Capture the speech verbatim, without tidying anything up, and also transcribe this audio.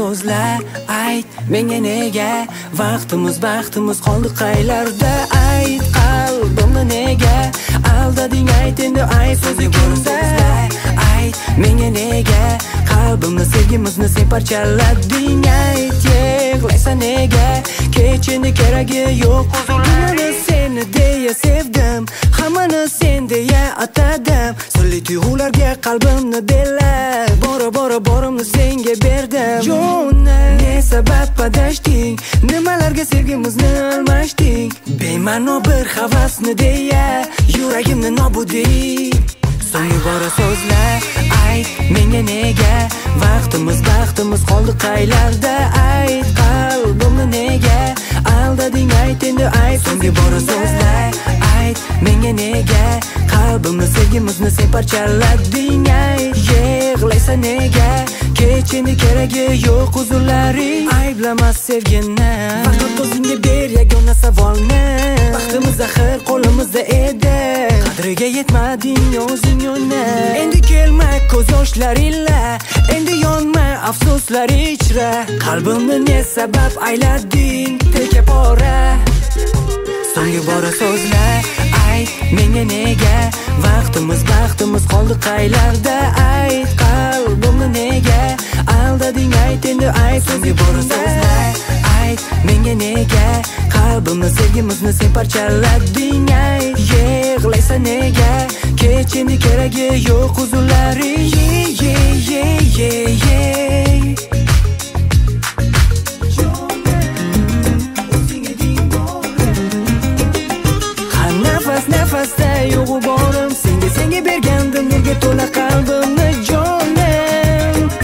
so'zla, ayt menga nega vaqtimiz baxtimiz qoldi qaylarda? Ayt qalbimni nega aldading? Ayt endi ayt so'zing kelsa. Ayt menga nega qalbimni sevgimizni sen parchalading? Ayt yig'laysan nega? Kech endi keragi yo'q huzurlarni seni deya sevdim, hammani sen deya atadim. Sirli tuyg'ularga qalbimni belab, bora bora borimni senga berdim. Jo'na ne sabab adashding, nimalarga sevgimizni almashding? Bema'no bir havasni deya yuragimni nobuding. So'nggi bora so'zla, ayt menga nega vaqtimiz baxtimiz qoldi qaylarda? Ayt qalbimni nega aldading? Ayt endi ayt so'nggi bora so'zla, ayt menga nega qalbimni sevgimizni sen parchalading? Ayt yig'laysan nega? Kech endi keragi yo'q huzurlaring. Ayblamas sevgini, faqat o'zingga ber yagona savolni. Baxtimiz axir qo'limizda edi, qadriga yetmading o'zing yona. Endi kelma ko'z yoshlaringla, endi yonma afsuslar ichra. Qalbimni ne sabab aylading tekapora? So'nggi bora so'zla, ayt menga nega vaqtimiz baxtimiz qoldi qaylarda? Ayt qalbimni nega aldading? Ayt endi ayt so'nggi bora so'zla, ayt menga nega qalbimni sevgimizni sen parchalading? Ayt yig'laysan nega? Kech endi keragi yo'q huzurlaring. Yeah, yeah, yeah, yeah, yeah. Nafas nafasda yo'g'u borim, senga senga bergandim, nega to'la qalbim.